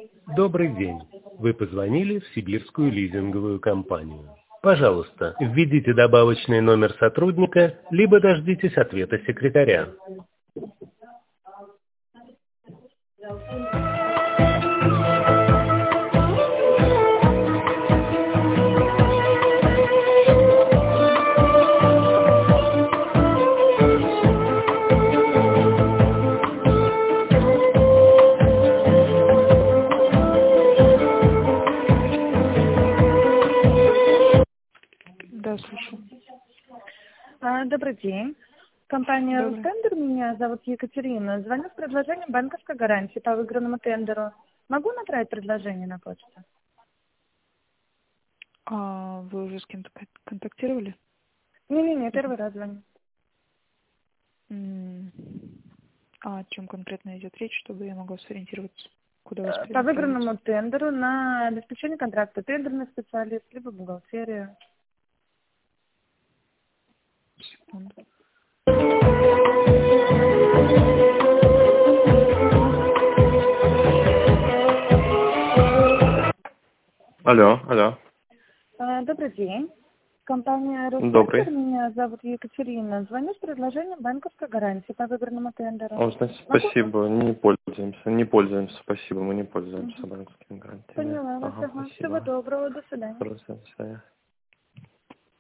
Добрый день. Вы позвонили в Сибирскую лизинговую компанию. Пожалуйста, введите добавочный номер сотрудника, либо дождитесь ответа секретаря. Да, слушаю. Добрый день. Компания Добрый. «Рустендер», меня зовут Екатерина. Звоню с предложением банковской гарантии по выигранному тендеру. Могу направить предложение на почту? Вы уже с кем-то контактировали? Не, первый раз звоню. А о чем конкретно идет речь, чтобы я могла сориентироваться, куда вас По перенаправить? выигранному тендеру на обеспечение контракта тендерный специалист, либо бухгалтерия. Секунду. Алло. Добрый день. Компания Добрый. «Рустендер», меня зовут Екатерина. Звоню с предложением банковской гарантии по выигранному тендеру. О, значит, спасибо, не пользуемся, спасибо, мы не пользуемся банковскими гарантиями. Поняла вас. Ага, Всего спасибо. доброго, до свидания. Хорошо, до свидания.